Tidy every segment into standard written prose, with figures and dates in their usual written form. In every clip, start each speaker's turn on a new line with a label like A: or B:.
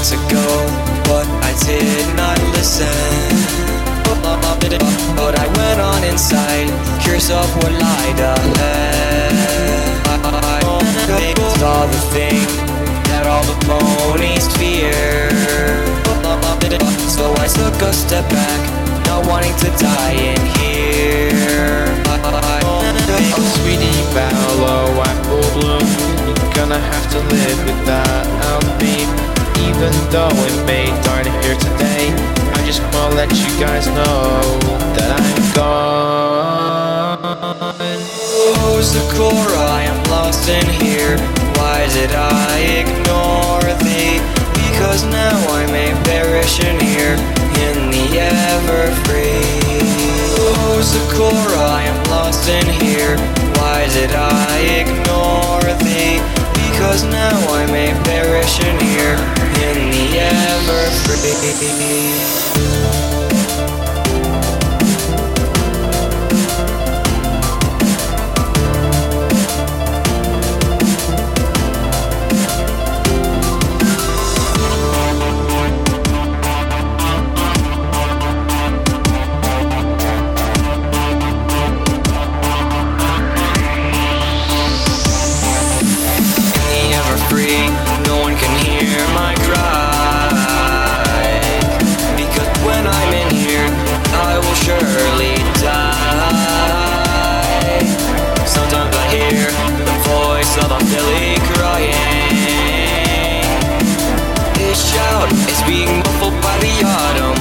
A: months ago, but I did not listen. But I went on inside, curious of what lied ahead. I saw the thing that all the ponies fear. So I took a step back, not wanting to die in here.
B: Oh sweetie Paolo, apple bloom, you're gonna have to live without me. Even though it may darn here today, I just wanna let you guys know that I'm gone.
A: Oh Sakura, I am lost in here. Why did I ignore thee? Because now I may perish in here, in the Everfree. Oh Sakura, I am lost in here. Why did I ignore thee? Because now I may perish in here, in the Everfree. No one can hear my cry, because when I'm in here, I will surely die. Sometimes I hear the voice of a filly crying. Its shout is being muffled by the autumn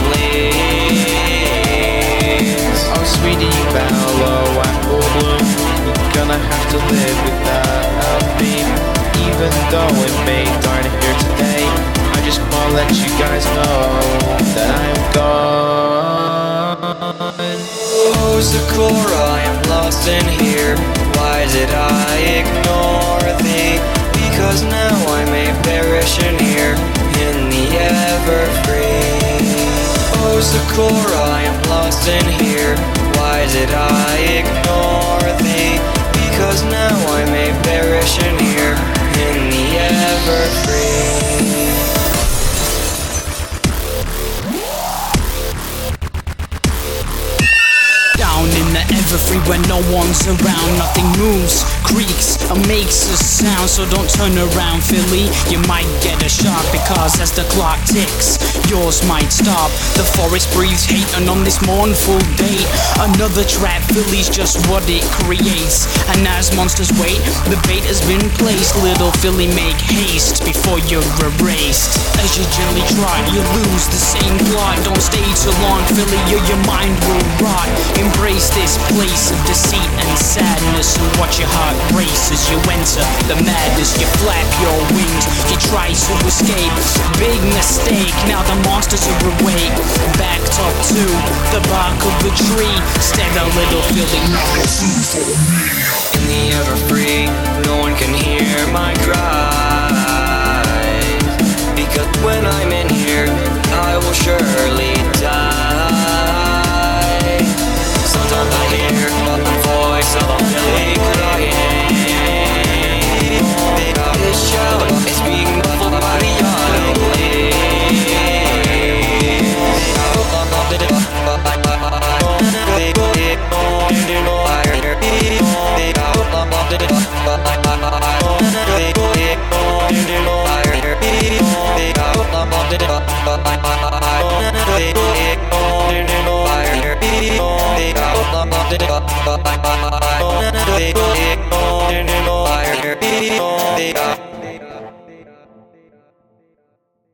A: leaves.
B: Oh sweetie Paolo, apple bloom, you're gonna have to live without me. Even though it may darn here today, I just wanna let you guys know that I'm gone.
A: Oh Sakura, I am lost in here. Why did I ignore thee? Because now I may perish in here, in the Everfree. Oh Sakura, I am lost in here. Why did I ignore thee? Because now I may perish in here, in the Everfree.
C: Down in the Everfree when no one's around, nothing moves, creaks, or makes a sound. So don't turn around, Philly, you might get a shock, because as the clock ticks, yours might stop. The forest breathes hate, and on this mournful day, another trap, Philly's just what it creates. And as monsters wait, the bait has been placed. Little Philly, make haste before you're erased. As you gently trot, you lose the same plot. Don't stay too long, Philly, or your mind will rot. Embrace this place of deceit and sadness, and watch your heart race as you enter the madness. You flap your wings, you try to escape. Big mistake, now the monsters are awake. Backed up to the bark of the tree, stand a little Philly.
A: In the Everfree, no one can hear my cries, because when I'm in here, I will surely die. Sometimes I hear the voice of a filly crying. This shout is being muffled by the autumn leaves.